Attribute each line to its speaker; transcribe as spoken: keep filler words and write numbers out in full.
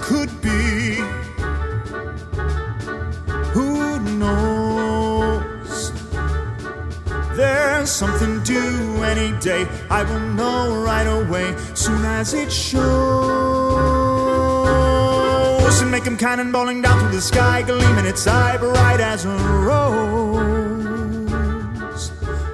Speaker 1: could be. Who knows? There's something due any day. I will know right away, soon as it shows. And make him cannonballing down through the sky, gleaming its eye bright as a rose.